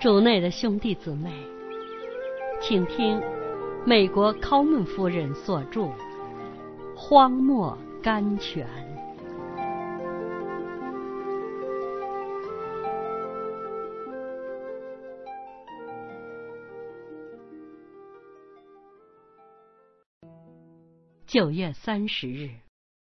主内的兄弟姊妹，请听美国考门夫人所著《荒漠甘泉》。9月30日，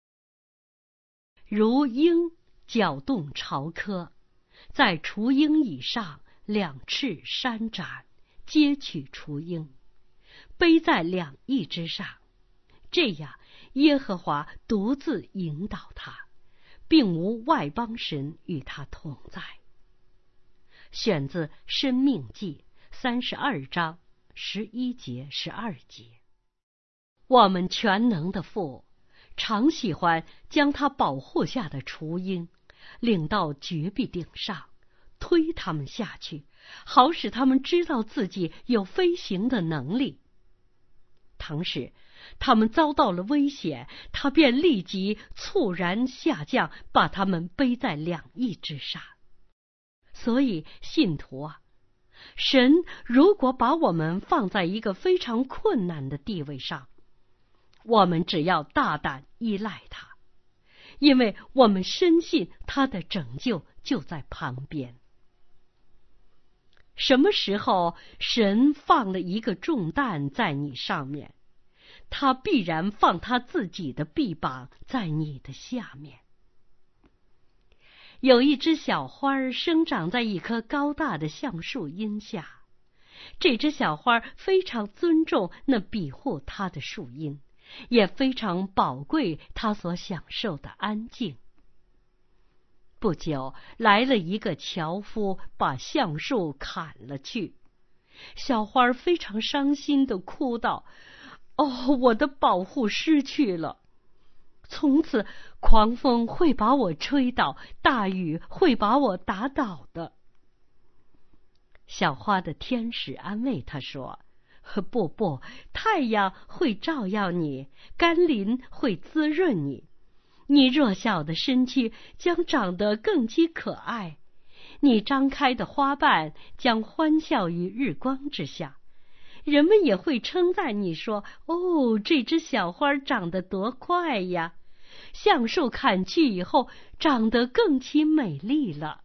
如鹰搅动巢窠，在雏鹰以上2翅扇展，接取雏鹰，背在2翼之上。这样，耶和华独自引导他，并无外邦神与他同在。选自《申命记》32章11节、12节。我们全能的父常喜欢将他保护下的雏鹰领到绝壁顶上，推他们下去，好使他们知道自己有飞行的能力。倘使他们遭到了危险，他便立即猝然下降，把他们背在2翼之上。所以信徒啊，神如果把我们放在一个非常困难的地位上，我们只要大胆依赖他，因为我们深信他的拯救就在旁边。什么时候神放了一个重担在你上面，他必然放他自己的臂膀在你的下面。有一只小花生长在一棵高大的橡树荫下，这只小花非常尊重那庇护它的树荫，也非常宝贵他所享受的安静。不久，来了一个樵夫，把橡树砍了去。小花非常伤心地哭道：“哦，我的保护失去了！从此，狂风会把我吹倒，大雨会把我打倒的。”小花的天使安慰他说：“不，太阳会照耀你，甘霖会滋润你，你弱小的身躯将长得更加可爱，你张开的花瓣将欢笑于日光之下，人们也会称赞你说：哦，这只小花长得多快呀！橡树砍去以后，长得更加美丽了。”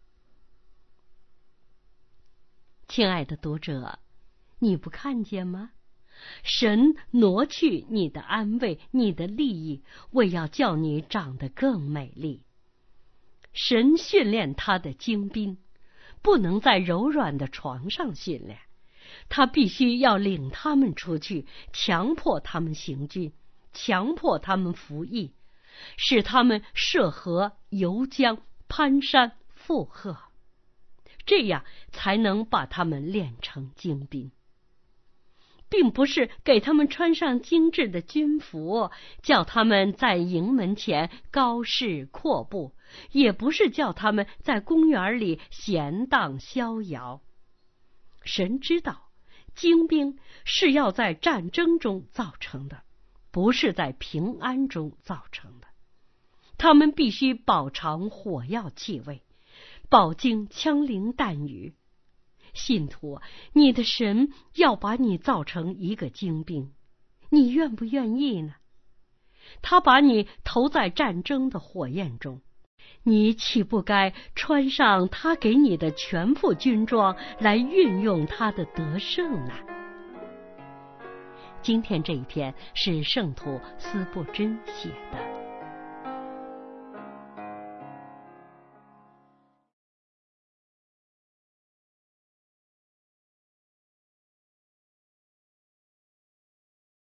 亲爱的读者，你不看见吗？神挪去你的安慰，你的利益，为要叫你长得更美丽。神训练他的精兵，不能在柔软的床上训练，他必须要领他们出去，强迫他们行军，强迫他们服役，使他们涉河、游江、攀山、负荷，这样才能把他们练成精兵。并不是给他们穿上精致的军服，叫他们在营门前高士阔步，也不是叫他们在公园里闲荡逍遥。神知道，精兵是要在战争中造成的，不是在平安中造成的。他们必须饱尝火药气味，饱经枪林弹雨。信徒，你的神要把你造成一个精兵，你愿不愿意呢？他把你投在战争的火焰中，你岂不该穿上他给你的全副军装来运用他的得胜呢？今天这一篇是圣徒司布真写的。